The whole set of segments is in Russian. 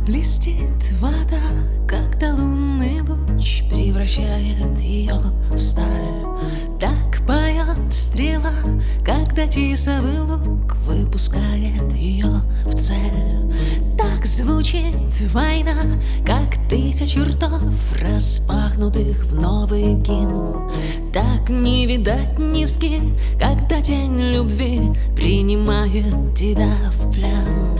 Блестит вода, когда лунный луч превращает ее в сталь. Так поет стрела, когда тисовый лук выпускает ее в цель. Так звучит война, как тысячи ртов, распахнутых в новый гимн. Так не видать низки, когда день любви принимает тебя в плен.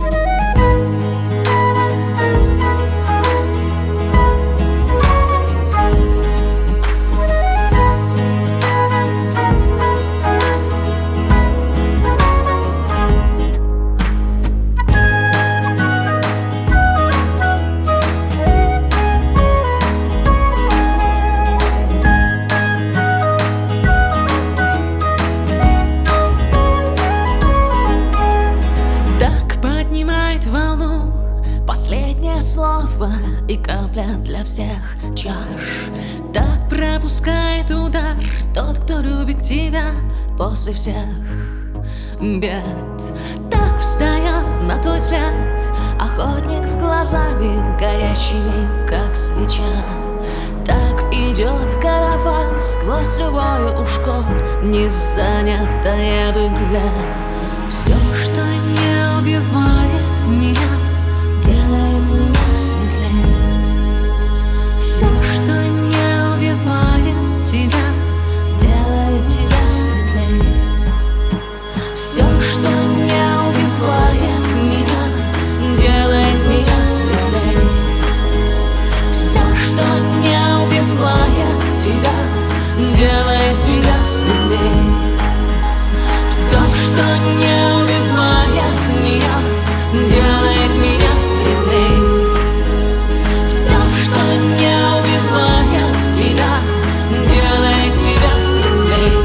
Последнее слово и капля для всех чаш. Так пропускает удар тот, кто любит тебя после всех бед. Так встает на твой след охотник с глазами горящими, как свеча. Так идет караван сквозь любое ушко, не занятое в игле. Все, что не убивает меня, делает меня светлее. Все, что не убивает тебя, делает тебя светлее. Все, что не убивает меня, делает меня светлее. Все, что не убивает тебя, делает тебя светлее. Все, что не убивает меня, делает меня светлее. Все, что не убивает тебя, делает тебя светлее.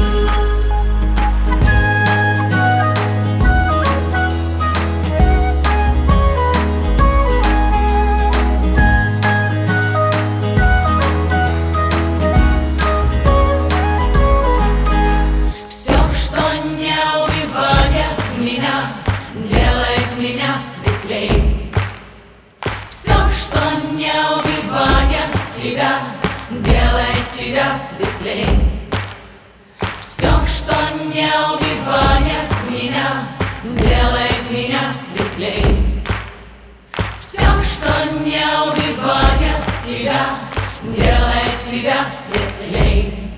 Все, что не убивает меня, делает меня светлее. Все, что не убивает тебя, делает тебя светлее. Все, что не убивает меня, делает меня светлее. Все, что не убивает тебя, делает тебя светлее.